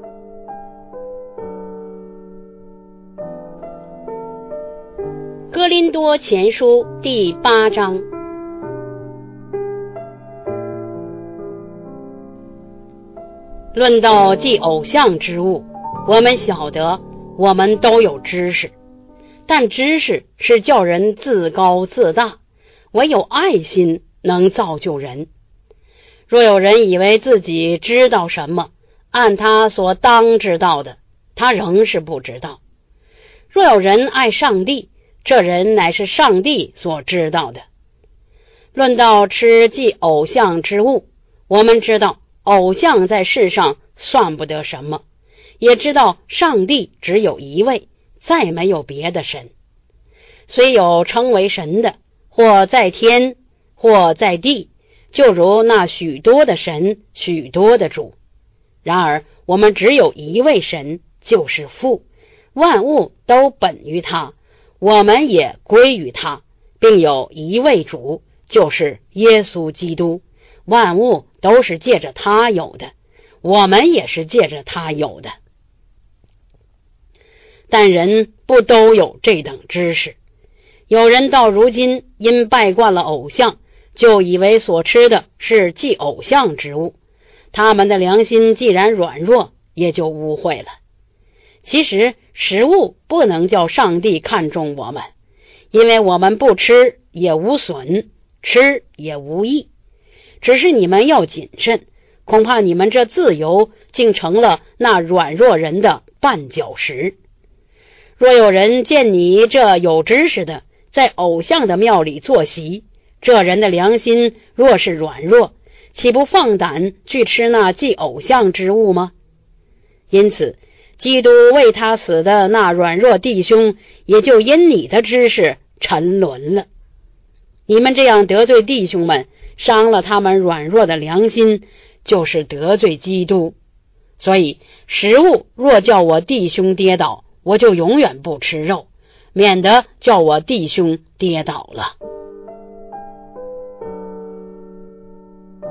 哥林多前书第8章。论到祭偶像之物，我们晓得我们都有知识，但知识是叫人自高自大，唯有爱心能造就人。若有人以为自己知道什么，按他所当知道的，他仍是不知道。若有人爱上帝，这人乃是上帝所知道的。论到吃祭偶像之物，我们知道偶像在世上算不得什么，也知道上帝只有一位，再没有别的神。虽有称为神的，或在天，或在地，就如那许多的神，许多的主。然而我们只有一位神，就是父，万物都本于他，我们也归于他，并有一位主，就是耶稣基督，万物都是借着他有的，我们也是借着他有的。但人不都有这等知识，有人到如今因拜惯了偶像，就以为所吃的是祭偶像之物，他们的良心既然软弱，也就污秽了。其实食物不能叫上帝看重我们，因为我们不吃也无损，吃也无益。只是你们要谨慎，恐怕你们这自由竟成了那软弱人的绊脚石。若有人见你这有知识的在偶像的庙里坐席，这人的良心若是软弱，岂不放胆去吃那祭偶像之物吗？因此基督为他死的那软弱弟兄，也就因你的知识沉沦了。你们这样得罪弟兄们，伤了他们软弱的良心，就是得罪基督。所以食物若叫我弟兄跌倒，我就永远不吃肉，免得叫我弟兄跌倒了。